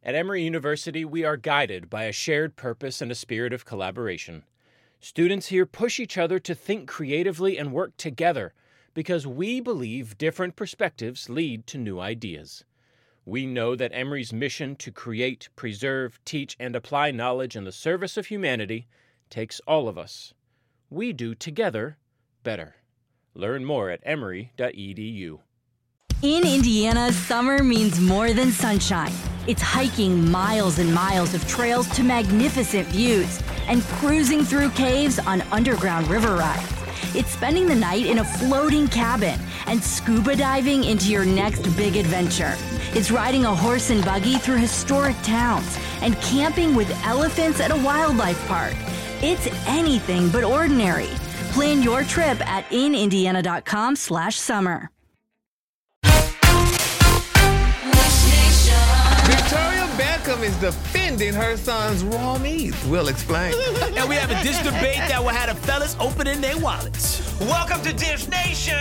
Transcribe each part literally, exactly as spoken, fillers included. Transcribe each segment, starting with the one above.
At Emory University, we are guided by a shared purpose and a spirit of collaboration. Students here push each other to think creatively and work together because we believe different perspectives lead to new ideas. We know that Emory's mission to create, preserve, teach, and apply knowledge in the service of humanity takes all of us. We do together better. Learn more at emory dot e d u. In Indiana, summer means more than sunshine. It's hiking miles and miles of trails to magnificent views and cruising through caves on underground river rides. It's spending the night in a floating cabin and scuba diving into your next big adventure. It's riding a horse and buggy through historic towns and camping with elephants at a wildlife park. It's anything but ordinary. Plan your trip at in indiana dot com slash summer. Victoria Beckham is defending her son's raw meat. We'll explain. And we have a dish debate that will have the fellas opening their wallets. Welcome to Dish Nation.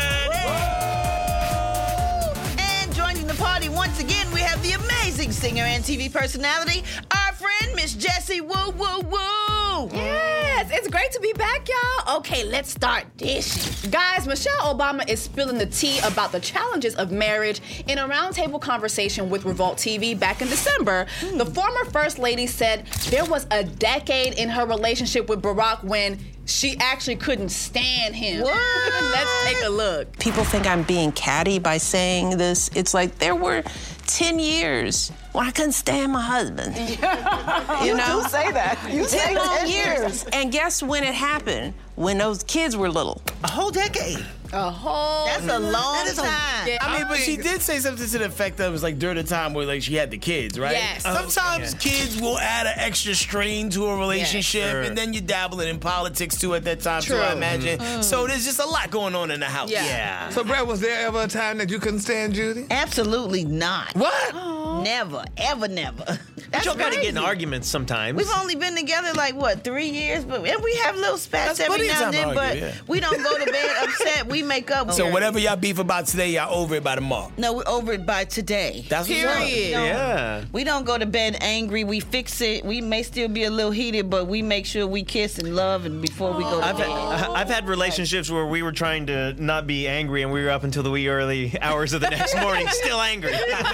And joining the party once again, we have the amazing singer and T V personality, our friend Miss Jessie Woo Woo Woo. Yes, it's great to be back, y'all. Okay, let's start dishing. Guys, Michelle Obama is spilling the tea about the challenges of marriage in a roundtable conversation with Revolt T V back in December. The former First Lady said there was a decade in her relationship with Barack when she actually couldn't stand him. What? Let's take a look. People think I'm being catty by saying this. It's like there were ten years when I couldn't stand my husband. you know? do say that. You say ten long that. years. And guess when it happened? When those kids were little. A whole decade. A whole... That's a long That is a- time. Yeah. I mean, but she did say something to the effect that it was like during the time where like she had the kids, right? Yes. Sometimes kids will add an extra strain to a relationship, Sure. and then you're dabbling in politics too at that time, True. too, I imagine. So there's just a lot going on in the house. Yeah. So, Brad, was there ever a time that you couldn't stand Judy? Absolutely not. What? Never, ever, never. But That's y'all gotta crazy. get in arguments sometimes. We've only been together like what three years, but and we have little spats That's every plenty of now and then. time to But argue, yeah. we don't go to bed upset. We make up. So whatever y'all beef about today, y'all over it by tomorrow. No, we're over it by today. That's what's up. Period. We don't- Yeah. We don't go to bed angry. We fix it. We may still be a little heated, but we make sure we kiss and love and before we go to I've bed. had, I've had relationships where we were trying to not be angry and we were up until the wee early hours of the next morning still angry.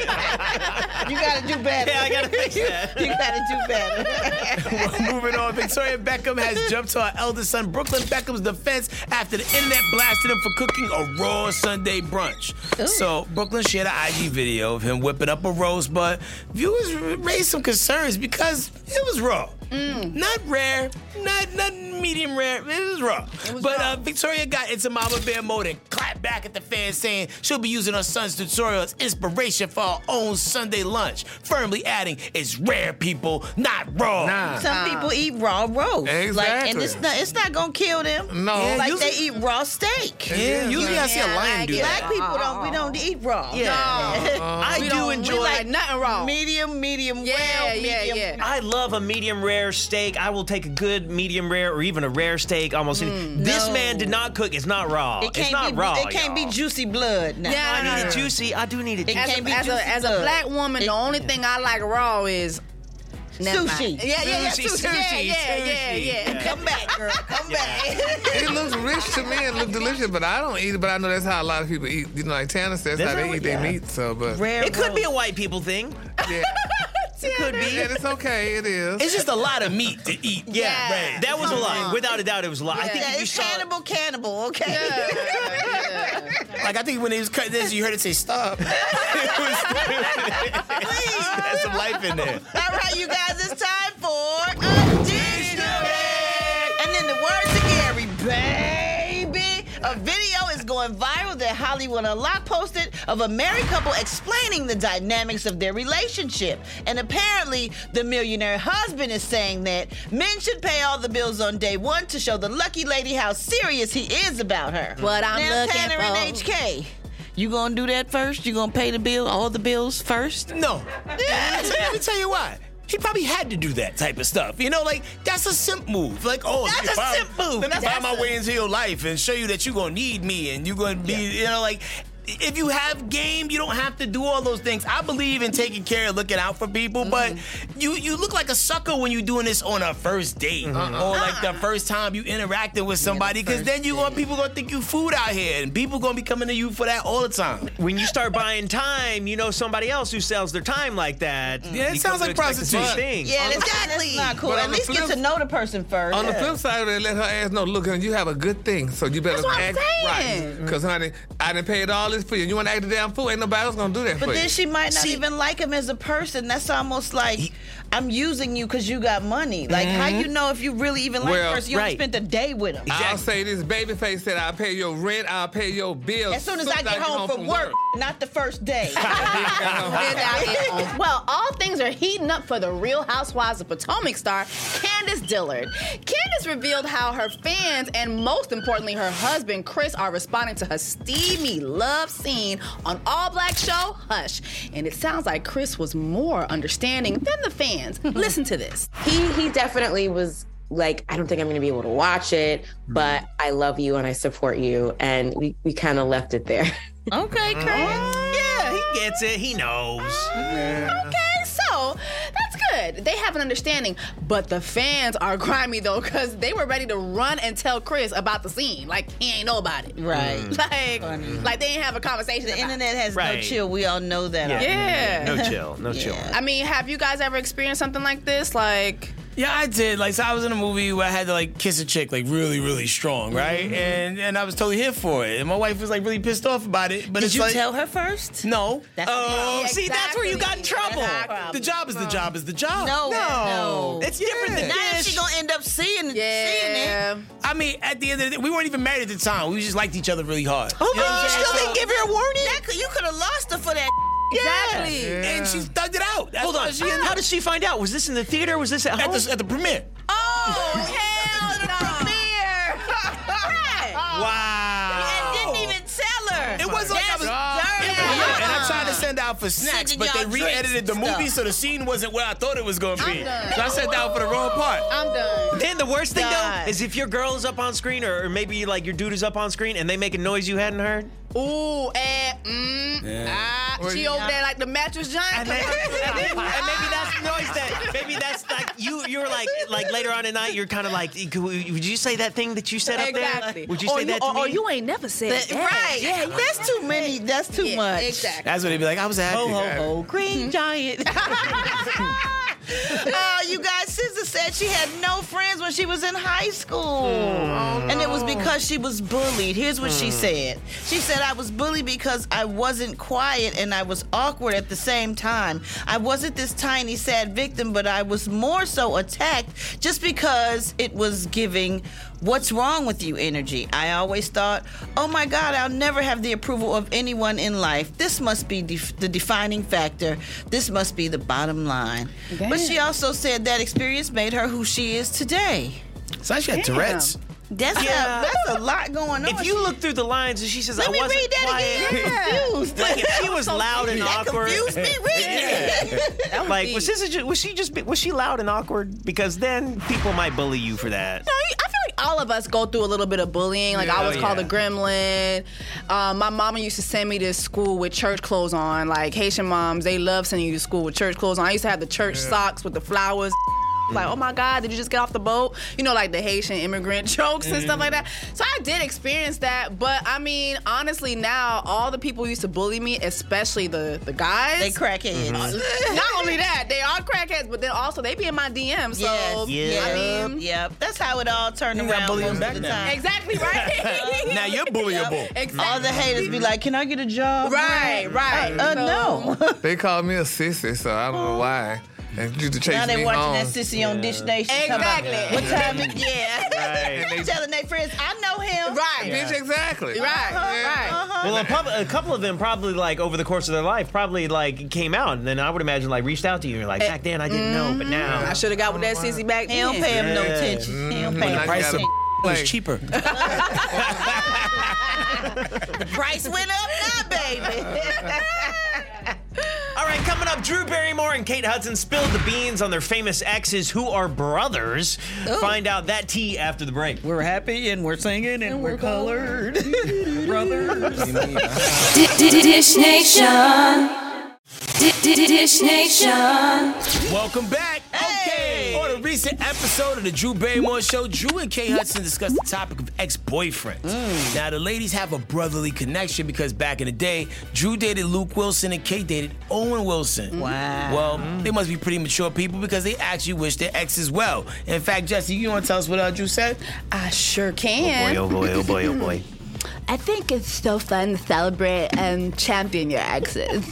You gotta do better. Yeah, I gotta fix that. You gotta do better. Well, moving on, Victoria Beckham has jumped to her eldest son Brooklyn Beckham's defense after the internet blasted him for cooking a raw Sunday brunch. So Brooklyn shared an I G video of him whipping up a roast, but viewers raised some concerns because it was raw. Not rare, not not medium rare. It was raw. but Uh, Victoria got into Mama Bear mode and clapped back at the fans, saying she'll be using her son's tutorial as inspiration for her own Sunday lunch, firmly adding, "It's rare, people, not raw." Nah. Some people eat raw roast. Like, and Exactly. it's not it's not gonna kill them. No. Yeah, Like usually- they eat raw steak. Yeah, usually I see a Yeah, I lion like do it. that. Black people don't we don't eat raw. Yeah. I We do don't- enjoy. we like nothing wrong. Medium, medium Yeah, well, yeah, medium. yeah. I love a medium rare steak. I will take a good medium rare or even a rare steak almost any. This no. man did not cook. It's not raw. It can't it's not be raw. it can't y'all. be juicy blood. Now. Yeah, I need it juicy. I do need it It juicy. As, can't a, be as, juicy a, as a blood. black woman, It- the only thing I like raw is Never Sushi. mind. Yeah, yeah, yeah. Sushi, Sushi. Yeah, sushi, yeah, yeah, sushi. yeah. Yeah. Come back, girl. Come back. It looks rich to me and look delicious, but I don't eat it. But I know that's how a lot of people eat. You know, like Tana says, That's how they how- eat their yeah. meat. So, but Rare It could be a roast. white people thing. yeah, It could be. and it's okay. It is. It's just a lot of meat to eat. Yeah, Yeah. right. That was a Come lot. on. Without a doubt, it was a lot. I think Yeah, if you it's saw cannibal, cannibal. Okay. Yeah, yeah. Like, I think when he was cutting this, you heard it say stop. It was- There's some life in there. All right, you guys, it's time for a dish debate. And in the words of Gary, baby, a video is going viral that Hollywood Unlocked posted of a married couple explaining the dynamics of their relationship. And apparently, the millionaire husband is saying that men should pay all the bills on day one to show the lucky lady how serious he is about her. What I'm now, looking Tanner for. and H K, you gonna do that first? You gonna pay the bill, all the bills first? No. Yeah, let me tell you why. He probably had to do that type of stuff. You know, like, that's a simp move. Like, oh, That's if a I- simp move. Let me That's find my a- way into your life and show you that you're going to need me and you're going to be, you know, like, if you have game, you don't have to do all those things. I believe in taking care and looking out for people, mm-hmm. but you you look like a sucker when you're doing this on a first date mm-hmm. or like the first time you interacting with somebody, because yeah, then you going people gonna think you food out here, and people gonna be coming to you for that all the time. When you start buying time, you know somebody else who sells their time like that. Mm. Yeah, it sounds like prostitution. Yeah, that's, that's not cool. At least get to know the person first. On yeah. the flip side, they let her ass know, look, honey, you have a good thing, so you better act right. Because, honey, I done paid all this for you. You want to act a damn fool? Ain't nobody else gonna do that but for you. But then she might not See, even like him as a person. That's almost like he, I'm using you because you got money. Like, mm-hmm. how you know if you really even like well, the person? You right. spent a day with him. Exactly. I'll say this, Babyface said, I'll pay your rent, I'll pay your bills. As soon as I get home, home from, from work, work, not the first day. Well, all things are heating up for the Real Housewives of Potomac star, Candace Dillard. Candace revealed how her fans and most importantly her husband, Chris, are responding to her steamy love scene on All Black show, Hush. And it sounds like Chris was more understanding than the fans. Listen to this. He he definitely was like, I don't think I'm going to be able to watch it, but I love you and I support you. And we, we kind of left it there. Okay, Chris. Yeah, he gets it. He knows. Yeah. Okay, so that's good. They have an understanding. But the fans are grimy, though, because they were ready to run and tell Chris about the scene. Like, he ain't know about it. Right. Mm. Like, Funny. like they didn't have a conversation. The about internet has right. no chill. We all know that. Yeah. yeah. No chill. No yeah. chill. I mean, have you guys ever experienced something like this? Like... Yeah, I did. Like, so I was in a movie where I had to, like, kiss a chick, like, really, really strong, right? Mm-hmm. And and I was totally here for it. And my wife was, like, really pissed off about it. But Did it's you like, tell her first? No. That's oh, exactly. see, that's where you got in trouble. The job is the job is the job. No, no. It's different yeah. than Now this. she gonna end up seeing, yeah. seeing it. I mean, at the end of the day, we weren't even married at the time. We just liked each other really hard. Oh, you know but you still didn't give her a warning? That could, you could have lost her for that. Exactly. Yeah. And she thugged it out. That's Hold on. She How did she find out? Was this in the theater? Was this at, at home? the, at the premiere. Oh, hell no. Premiere. Wow. And didn't even tell her. It wasn't like I was... Yeah, and I tried to send out for snacks, Sending but they re-edited the movie, so the scene wasn't where I thought it was going to be. So I sent out for the wrong part. I'm done. Then the worst thing, God. though, is if your girl is up on screen, or, or maybe like your dude is up on screen, and they make a noise you hadn't heard. Ooh, and mm, Yeah. ah, Or she you- over there like the mattress giant. And, then, and, then- and maybe that's the noise that, maybe that's like, you, you're like, like later on at night, you're kind of like, would you say that thing that you said up Exactly. there? Would you or say you, that to or, me? or you ain't never said That- that. right. Yeah, That's too many. That's too yeah, much. Exactly. That's what they'd be like, I was happy. Ho, ho, ho. Green giant. Oh, you guys, Sister said she had no friends when she was in high school. Mm. And it was because she was bullied. Here's what Mm. she said. She said, I was bullied because I wasn't quiet and I was awkward at the same time. I wasn't this tiny, sad victim, but I was more so attacked just because it was giving what's wrong with you energy. I always thought, oh my God, I'll never have the approval of anyone in life. This must be def- the defining factor. This must be the bottom line. Damn. But she also said that experience made her who she is today. So she had Damn. Tourette's. That's, Yeah. a, that's a lot going on. If you look through the lines and she says, Let I me wasn't read that quiet. again. I'm confused. Like if she was loud and that awkward. confused me. Read it. That Like deep. was this a, ju- was she just was she loud and awkward? Because then people might bully you for that. No, I feel like all of us go through a little bit of bullying. Like Yeah. I was Oh, called yeah. a gremlin. Um, my mama used to send me to school with church clothes on. Like Haitian moms, they love sending you to school with church clothes on. I used to have the church socks with the flowers. Like, oh my God, did you just get off the boat? You know, like the Haitian immigrant jokes and stuff like that. So I did experience that. But I mean, honestly, now all the people who used to bully me, especially the, the guys. They crackheads. Not only that, they are crackheads, but then also they be in my D Ms. So, Yes. Yeah. I mean, Yep. That's how it all turned You got around bullying most back of the now. time. exactly, right? Now you're bullyable. Exactly. All the haters be like, can I get a job? Right, right. Uh, So- no. They called me a sissy, so I don't know why. And you to chase Now me they watching home. that sissy on Dish Nation. talking about, Exactly. What time it? Yeah. Right. And they telling their friends, I know him. Right. Bitch, exactly. Right, right. Uh-huh. Well, a, pub- a couple of them probably like over the course of their life probably like came out, and then I would imagine like reached out to you. You're like, back then I didn't know, but now I should have got with that sissy back He then. don't pay him no Yeah. attention. He don't pay Now him you Price of gotta- was Like- cheaper. The price went up now, baby. All right, coming up, Drew Barrymore and Kate Hudson spilled the beans on their famous exes who are brothers. Ooh. Find out that tea after the break. We're happy and we're singing and, and we're, we're colored. Brothers. Dish Nation. Dish Nation. Welcome back. Okay. On a recent episode of the Drew Barrymore Show, Drew and Kate Hudson discussed the topic of ex-boyfriends. Mm. Now, the ladies have a brotherly connection because back in the day, Drew dated Luke Wilson and Kate dated Owen Wilson. Wow. Well, mm. they must be pretty mature people because they actually wish their exes well. In fact, Jesse, you want to tell us what uh, Drew said? I sure can. Oh boy, oh boy, oh boy, oh boy. I think it's so fun to celebrate and champion your exes.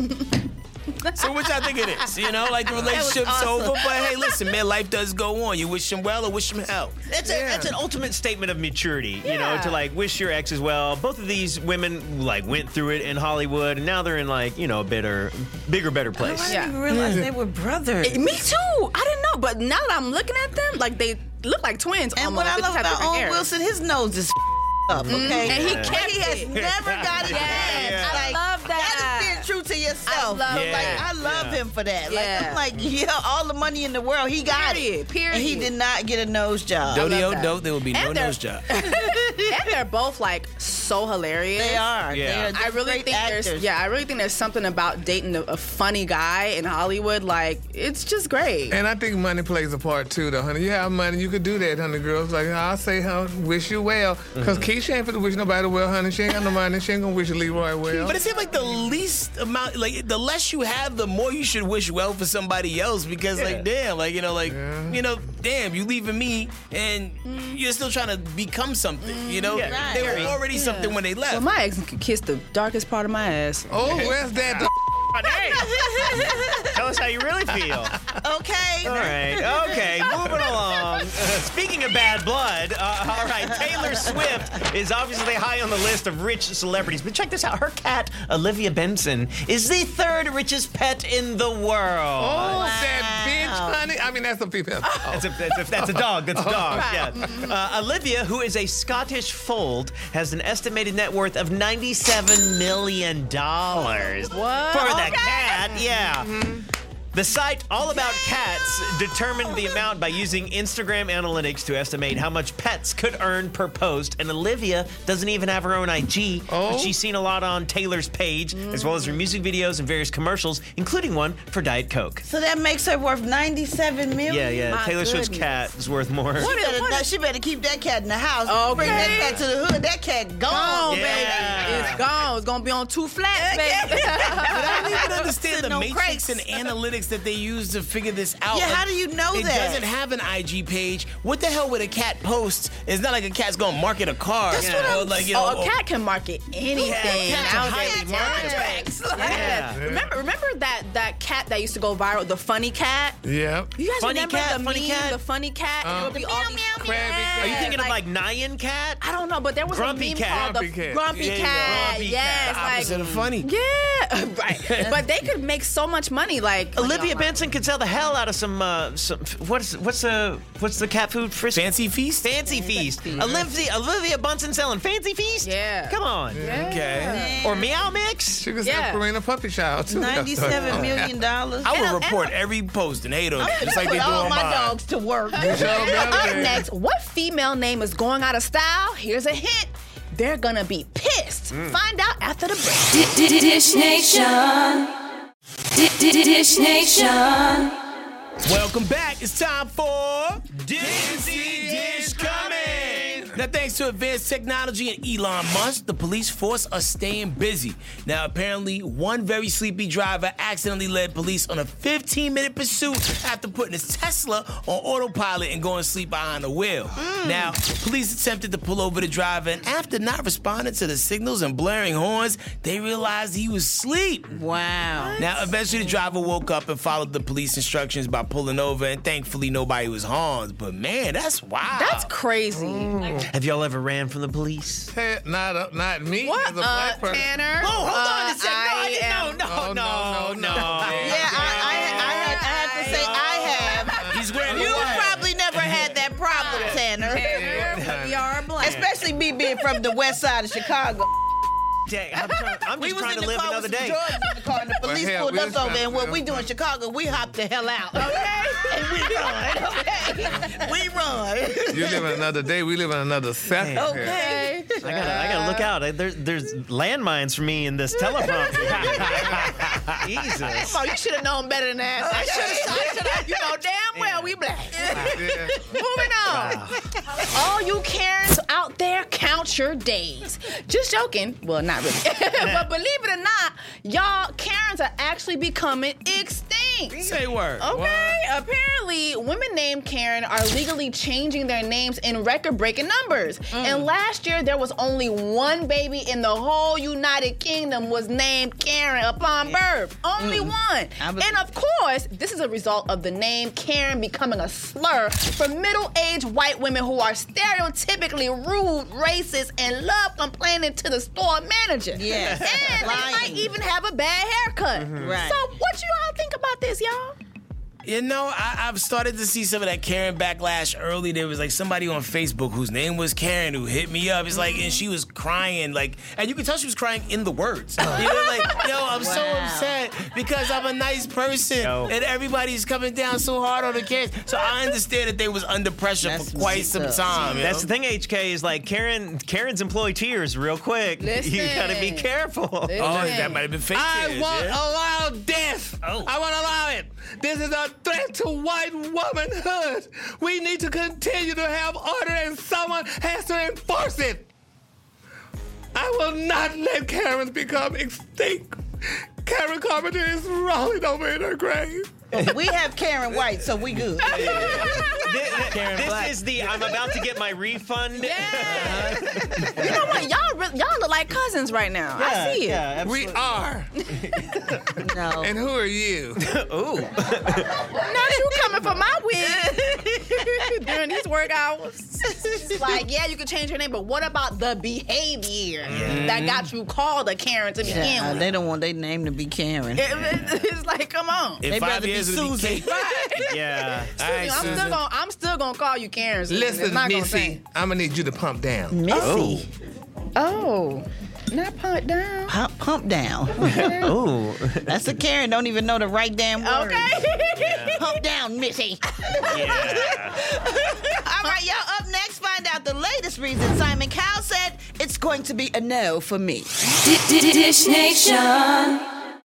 So which I think it is, you know, like the relationship's awesome. over, but hey, listen, man, life does go on. You wish them well or wish them hell. That's, yeah. a, that's an ultimate statement of maturity, you yeah. know, to like wish your exes well. Both of these women like went through it in Hollywood, and now they're in like, you know, a better, bigger, better place. Oh, I didn't yeah. realize yeah. they were brothers. It, me too. I didn't know, but now that I'm looking at them, like they look like twins. And almost. what I love about Owen Wilson, his nose is up, okay? Mm-hmm. And he yeah. can't. He has never got it. Yes, yeah. I like, love that. That is being true to yourself. I love yeah. Like, I love yeah. him for that. Yeah. Like, I'm like, yeah, all the money in the world, he got Period. it. Period. And he did not get a nose job. Dodio dope, there will be and no nose job. And they're both like so hilarious. They are. Yeah. They are I really think actors. there's yeah, I really think there's something about dating a, a funny guy in Hollywood. Like, it's just great. And I think money plays a part too, though, honey. You have money, you could do that, honey. Girls, like I'll say, huh, wish you well, because mm-hmm. Keisha ain't for to wish nobody well, honey. She ain't got no money. She ain't gonna wish Leroy well. But it seems like the least amount, like the less you have, the more you should wish well for somebody else. Because, yeah. like, damn, like you know, like yeah. you know, damn, you leaving me, and mm. you're still trying to become something. Mm. You know, yeah. right. they were already yeah. something when they left. Well, my ex could kiss the darkest part of my ass. Oh, where's that? Hey, tell us how you really feel. Okay. All right. Okay. Moving along. Uh, speaking of bad blood, uh, all right. Taylor Swift is obviously high on the list of rich celebrities, but check this out. Her cat, Olivia Benson, is the third richest pet in the world. Oh, wow. That bitch, honey. I mean, that's a female. Oh. That's, a, that's, a, that's a dog. That's a dog. Yeah. Uh, Olivia, who is a Scottish fold, has an estimated net worth of ninety-seven million dollars. What? For that cat, yeah. Mm-hmm. The site All About Cats determined the amount by using Instagram analytics to estimate how much pets could earn per post. And Olivia doesn't even have her own I G, oh. but she's seen a lot on Taylor's page, mm. as well as her music videos and various commercials, including one for Diet Coke. So that makes her worth ninety-seven million dollars? Yeah, yeah. My Taylor goodness. Swift's cat is worth more. She better, what is, she better keep that cat in the house. Okay. Bring that cat to the hood. That cat gone, gone yeah. baby. It's gone. It's going to be on two flats, baby. But I don't even understand the no matrix crates. and analytics that they use to figure this out. Yeah, like, how do you know it that? It doesn't have an I G page. What the hell would a cat post? It's not like a cat's gonna market a car. That's what I'm, or like, you know, oh, a cat can market anything. Yeah, cats are highly marketable. Yeah. Yeah. Remember, remember that that cat that used to go viral, the funny cat? Yeah. You guys funny remember cat, the funny meme, cat? the funny cat? Um, and it would be the all meow, these meow, crabby yeah, Are you thinking like, of like Nyan Cat? I don't know, but there was Grumpy a meme cat. called Grumpy the cat. Grumpy Yeah, Cat. Grumpy yes, cat. like opposite of funny. yeah, right. But they could make so much money. Like Olivia Benson could sell the hell out of some. Uh, some what's what's the what's the cat food? Fris- Fancy Feast? Fancy Feast. Olivia Olivia Benson selling Fancy Feast. Yeah. Come on. Yeah. Okay. Or Meow Mix. She could Yeah. sell Purina Puppy Child, too. ninety-seven million dollars. I And, would uh, report and, every post and hate on it, I'm just like they put do all on my mine. dogs to work. Sure, Up baby. next, what female name is going out of style? Here's a hint. They're gonna be pissed. Find out after the break. Dish Nation. Dish Nation. Welcome back. It's time for Dizzy Dish Coming. Now, thanks to advanced technology and Elon Musk, the police force are staying busy. Now, apparently, one very sleepy driver accidentally led police on a fifteen-minute pursuit after putting his Tesla on autopilot and going to sleep behind the wheel. Mm. Now, police attempted to pull over the driver, and after not responding to the signals and blaring horns, they realized he was asleep. Wow. Now, eventually, the driver woke up and followed the police instructions by pulling over, and thankfully, nobody was harmed. But man, that's wild. That's crazy. Mm. Have y'all ever ran from the police? Hey, not, uh, not me. What, As a black uh, person. Tanner? Oh, hold Uh, on a second. No, I didn't am- know. No, Oh, no, no, no, no, no. no. Yeah, I, I, I, had, I have to say I have. He's wearing You the white. probably never had that problem, Tanner. Tanner, we are black. Especially me being from the west side of Chicago. day. I'm, trying, I'm We just was trying in to the live car another with some day. drugs in the car, and the Well, police hell, pulled we us was over, trying and to- what we do in Chicago, we hop the hell out, okay? And we run, okay? We run. You live in another day. We live in another second. here. Okay. I gotta, I gotta look out. There's, there's landmines for me in this teleprompter. Jesus. Oh, you should have known better than that. I should have. You know damn well we black. Yeah. Moving on. All you Karens out there, count your days. Just joking. Well, not really. But believe it or not, y'all, Karens are actually becoming extinct. Say word. Okay, apparently women named Karen are legally changing their names in record-breaking numbers. And last year, there was only one baby in the whole United Kingdom was named Karen upon birth. Only one. And of course, this is a result of the name Karen becoming a slur for middle-aged white women who are stereotypically rude, racist, and love complaining to the store manager. Yes. And they Lying. might even have a bad haircut. Right. So what you all think about this, y'all? You know, I, I've started to see some of that Karen backlash early. There was like somebody on Facebook whose name was Karen who hit me up. It's like, and she was crying, like, and you could tell she was crying in the words. You know, like, yo, I'm so Wow. upset because I'm a nice person Yo. and everybody's coming down so hard on the kids. So I understand that they was under pressure That's for quite messed some up. time. you That's know? the thing, H K, is like Karen. Karen's employ tears real quick. Listen. You gotta be careful. Oh, that might have been fake I tears, won't yeah? allow death. Oh. I won't allow it. This is a threat to white womanhood. We need to continue to have order, and someone has to enforce it. I will not let Karens become extinct. Karen Carpenter is rolling over in her grave. We have Karen White, so we good. This, Karen this Black. is the I'm about to get my refund. Yeah. You know what? Y'all re- y'all look like cousins right now. I see it. Yeah, We are. No. And who are you? Ooh. Now you coming for my wig during these work hours. Like, yeah, you can change your name, but what about the behavior that got you called a Karen to begin Yeah, with? they don't want their name to be Karen. It- it's like, come on. In They'd five rather be years, it'll be Susan. Kate. Yeah. All right, I'm still Susan. gonna I'm still gonna call you Karen. Susan. It's Listen, not gonna Missy, change. I'm gonna need you to pump down. Missy. Oh, not punt down. Pump, pump down. Ooh. That's a Karen. Don't even know the right damn word. Okay. Pump down, Missy. Yeah. All right, y'all. Up next, find out the latest reason Simon Cowell said it's going to be a no for me. Dish Nation.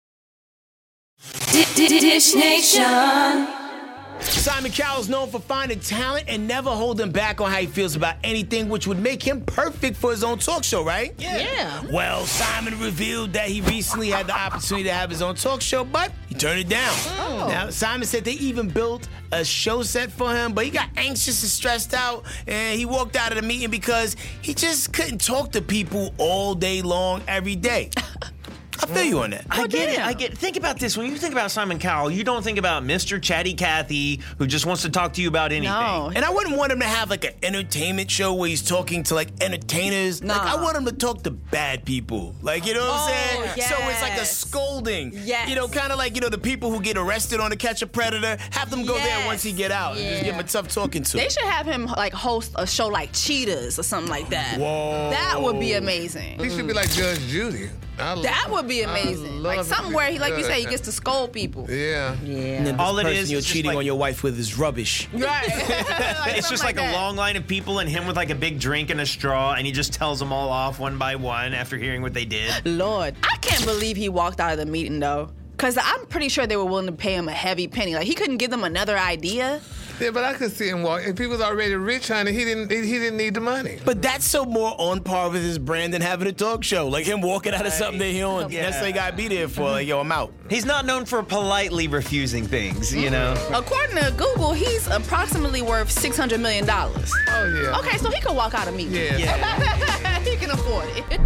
Dish Nation. Simon Cowell is known for finding talent and never holding back on how he feels about anything, which would make him perfect for his own talk show, right? Yeah. Well, Simon revealed that he recently had the opportunity to have his own talk show, but he turned it down. Now, Simon said they even built a show set for him, but he got anxious and stressed out, and he walked out of the meeting because he just couldn't talk to people all day long, every day. I feel you on that. I get it. damn. I get. Think about this. When you think about Simon Cowell, you don't think about Mister Chatty Cathy, who just wants to talk to you about anything. No. And I wouldn't want him to have like an entertainment show where he's talking to like entertainers. Like Nah. I want him to talk to bad people. Like, you know what Oh, I'm saying? So it's like a yes. scolding. Yes. You know, kind of like, you know, the people who get arrested on To Catch a Predator, have them go there Yes. once he get out and just give him a tough talking to. They should have him like host a show like Cheetahs or something like that. Whoa. That would be amazing. He should be like Judge Judy. I lo- That would be I amazing. love Like it. something where he, like you say, he gets to scold people. Yeah. And Yeah. then All this it person is you're is just cheating like- on your wife with is rubbish. Right. It's just like, a long line of people and him with like a big drink and a straw, and he just tells them all off one by one after hearing what they did. Lord, I can't believe he walked out of the meeting though. Cause I'm pretty sure they were willing to pay him a heavy penny. Like he couldn't give them another idea. Yeah, but I could see him walk. If he was already rich, honey, he didn't. He, he didn't need the money. But that's so more on par with his brand than having a talk show. Like him walking out of something that he don't Yeah. necessarily got to be there for. Like, yo, I'm out. He's not known for politely refusing things, you know? According to Google, he's approximately worth six hundred million dollars. Oh yeah. Okay, so he could walk out of meeting. Yeah. Yeah. He can afford it.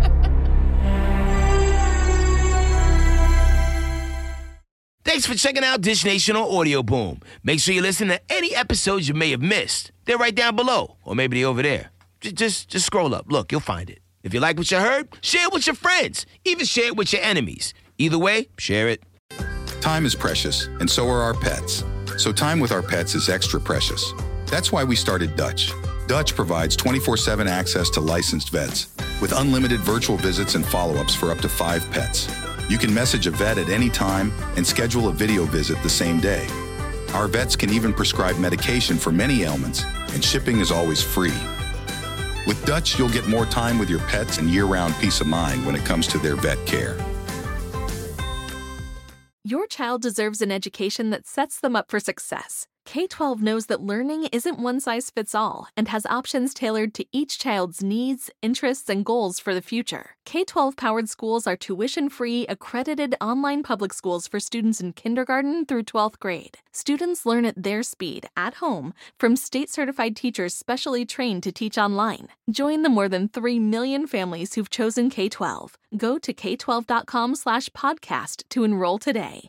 Thanks for checking out Dish Nation on Audio Boom. Make sure you listen to any episodes you may have missed. They're right down below, or maybe they're over there. Just, just, just scroll up. Look, you'll find it. If you like what you heard, share it with your friends. Even share it with your enemies. Either way, share it. Time is precious, and so are our pets. So time with our pets is extra precious. That's why we started Dutch. Dutch provides twenty-four seven access to licensed vets with unlimited virtual visits and follow-ups for up to five pets. You can message a vet at any time and schedule a video visit the same day. Our vets can even prescribe medication for many ailments, and shipping is always free. With Dutch, you'll get more time with your pets and year-round peace of mind when it comes to their vet care. Your child deserves an education that sets them up for success. K twelve knows that learning isn't one size fits all and has options tailored to each child's needs, interests, and goals for the future. K twelve powered schools are tuition-free, accredited online public schools for students in kindergarten through twelfth grade. Students learn at their speed, at home, from state-certified teachers specially trained to teach online. Join the more than three million families who've chosen K twelve. Go to k twelve dot com slash podcast to enroll today.